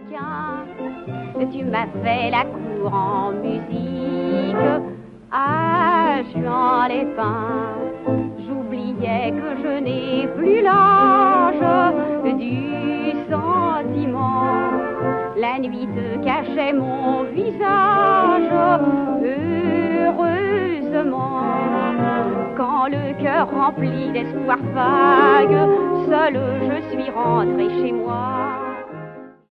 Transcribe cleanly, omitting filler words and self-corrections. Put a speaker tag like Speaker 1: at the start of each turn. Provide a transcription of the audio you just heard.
Speaker 1: tiens, tu m'as fait la cour en musique. À Juan-les-Pins, j'oubliais que je n'ai plus l'âge du sentiment. La nuit te cachait mon visage, heureusement. Quand le cœur rempli d'espoir vague, seule je suis rentrée chez moi.